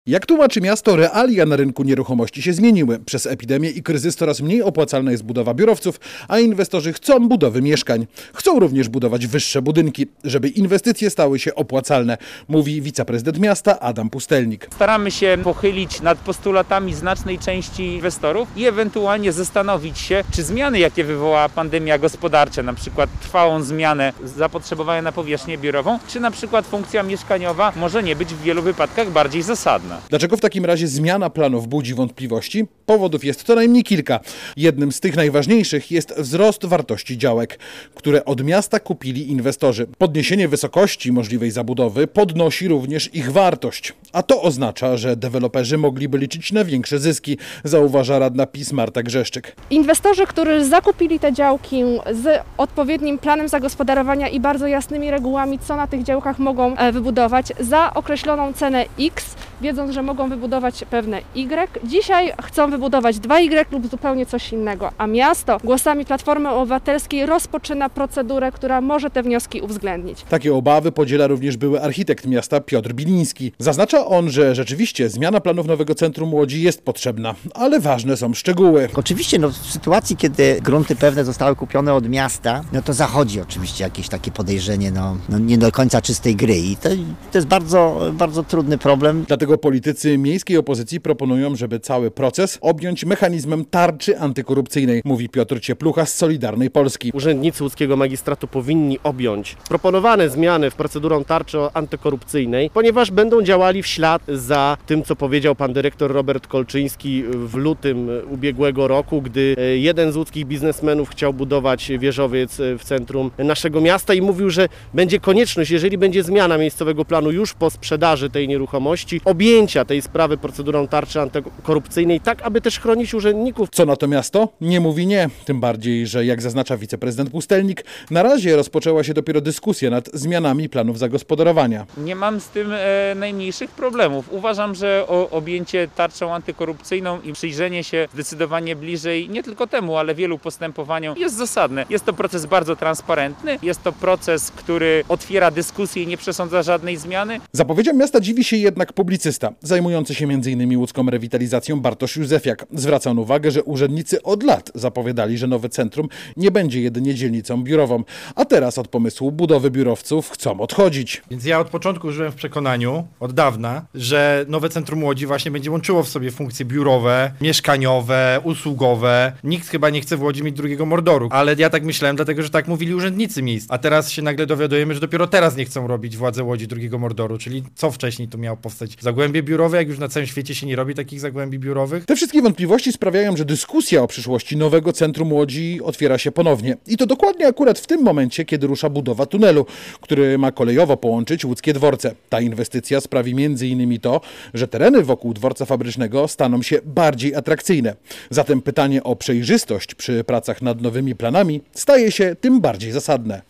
Jak tłumaczy miasto, realia na rynku nieruchomości się zmieniły. Przez epidemię i kryzys coraz mniej opłacalna jest budowa biurowców, a inwestorzy chcą budowy mieszkań. Chcą również budować wyższe budynki, żeby inwestycje stały się opłacalne, mówi wiceprezydent miasta Adam Pustelnik. Staramy się pochylić nad postulatami znacznej części inwestorów i ewentualnie zastanowić się, czy zmiany, jakie wywołała pandemia gospodarcza, na przykład trwałą zmianę zapotrzebowania na powierzchnię biurową, czy na przykład funkcja mieszkaniowa może nie być w wielu wypadkach bardziej zasadna. Dlaczego w takim razie zmiana planów budzi wątpliwości? Powodów jest co najmniej kilka. Jednym z tych najważniejszych jest wzrost wartości działek, które od miasta kupili inwestorzy. Podniesienie wysokości możliwej zabudowy podnosi również ich wartość. A to oznacza, że deweloperzy mogliby liczyć na większe zyski, zauważa radna PiS Marta Grzeszczyk. Inwestorzy, którzy zakupili te działki z odpowiednim planem zagospodarowania i bardzo jasnymi regułami, co na tych działkach mogą wybudować za określoną cenę X, wiedząc, że mogą wybudować pewne Y. Dzisiaj chcą wybudować 2Y lub zupełnie coś innego, a miasto głosami Platformy Obywatelskiej rozpoczyna procedurę, która może te wnioski uwzględnić. Takie obawy podziela również były architekt miasta Piotr Biliński. Zaznacza on, że rzeczywiście zmiana planów nowego centrum Łodzi jest potrzebna, ale ważne są szczegóły. Oczywiście w sytuacji, kiedy grunty pewne zostały kupione od miasta, to zachodzi oczywiście jakieś takie podejrzenie nie do końca czystej gry i to jest bardzo, bardzo trudny problem. Dlatego politycy miejskiej opozycji proponują, żeby cały proces objąć mechanizmem tarczy antykorupcyjnej, mówi Piotr Cieplucha z Solidarnej Polski. Urzędnicy łódzkiego magistratu powinni objąć proponowane zmiany w procedurą tarczy antykorupcyjnej, ponieważ będą działali w ślad za tym, co powiedział pan dyrektor Robert Kolczyński w lutym ubiegłego roku, gdy jeden z łódzkich biznesmenów chciał budować wieżowiec w centrum naszego miasta i mówił, że będzie konieczność, jeżeli będzie zmiana miejscowego planu już po sprzedaży tej nieruchomości, objęcia tej sprawy procedurą tarczy antykorupcyjnej, tak aby też chronić urzędników. Co na to miasto? Nie mówi nie. Tym bardziej, że jak zaznacza wiceprezydent Pustelnik, na razie rozpoczęła się dopiero dyskusja nad zmianami planów zagospodarowania. Nie mam z tym najmniejszych problemów. Uważam, że objęcie tarczą antykorupcyjną i przyjrzenie się zdecydowanie bliżej nie tylko temu, ale wielu postępowaniom jest zasadne. Jest to proces bardzo transparentny, jest to proces, który otwiera dyskusję i nie przesądza żadnej zmiany. Zapowiedziom miasta dziwi się jednak publicysta, zajmujący się m.in. łódzką rewitalizacją Bartosz Józefiak. Zwraca on uwagę, że urzędnicy od lat zapowiadali, że nowe centrum nie będzie jedynie dzielnicą biurową, a teraz od pomysłu budowy biurowców chcą odchodzić. Więc ja od początku żyłem w przekonaniu, od dawna, że nowe centrum Łodzi właśnie będzie łączyło w sobie funkcje biurowe, mieszkaniowe, usługowe. Nikt chyba nie chce w Łodzi mieć drugiego Mordoru, ale ja tak myślałem, dlatego że tak mówili urzędnicy miejsc. A teraz się nagle dowiadujemy, że dopiero teraz nie chcą robić władze Łodzi drugiego Mordoru, czyli co wcześniej tu miało powstać? Zagłębie biurowe, jak już na całym świecie się nie robi takich zagłębi biurowych? Te wszystkie wątpliwości sprawiają, że dyskusja o przyszłości nowego centrum Łodzi otwiera się ponownie. I to dokładnie akurat w tym momencie, kiedy rusza budowa tunelu, który ma kolejowo połączyć łódzkie dworce. Ta inwestycja sprawi m.in. to, że tereny wokół dworca fabrycznego staną się bardziej atrakcyjne. Zatem pytanie o przejrzystość przy pracach nad nowymi planami staje się tym bardziej zasadne.